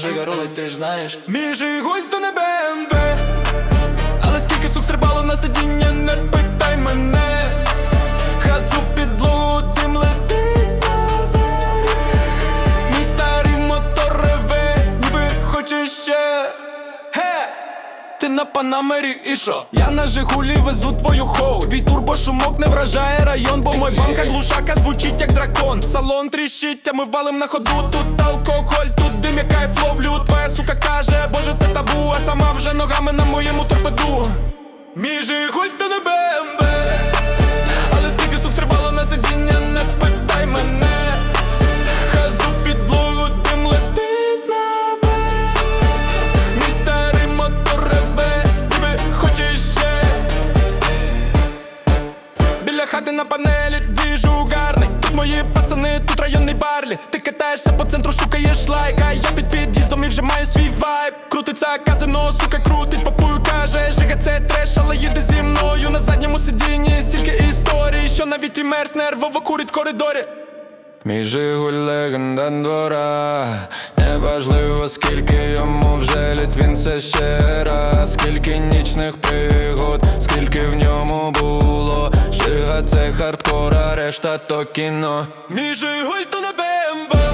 Жига рулить, ти ж знаєш. Мій Жигуль то не БМВ, але скільки сук стрибало на сидіння, не питай мене. Газу підлогу, дим летить наверх. Мій старий мотор реве, ніби хоче ще. Ти на Панамері і шо? Я на Жигулі везу твою хоу. Твій турбошумок не вражає район, бо мой банка глушака звучить як дракон. Салон тріщить, а ми валим на ходу. Тут алкоголь, тут дим, я кайф ловлю. Твоя сука каже, боже це табу, а сама вже ногами на моєму торпеду. Мій Жигуль то не БМВ, але скільки сук стрибало на сидіння, не питай мене. Газу підлогу, дим летить наверх. Мій старий мотор реве, ніби хоче ще. Біля хати на панелі двіжу гарний. Тут мої пацани, тут районний Барлі. Ти катаєшся по центру, шукаєш лайк, а я під під'їздом і вже маю свій вайб. Крутиться казино, сука крутить, папую каже, Жига це треш, але їде зі мною. На задньому сидінні стільки історій, що навіть і мерс нервово курить в коридорі. Мій Жигуль легенда двора, неважливо скільки йому вже літ, він це ще раз. Скільки нічних пригод, скільки в ньому було. Жига це хардкор, а решта то кіно. Мій Жигуль то не БМВ,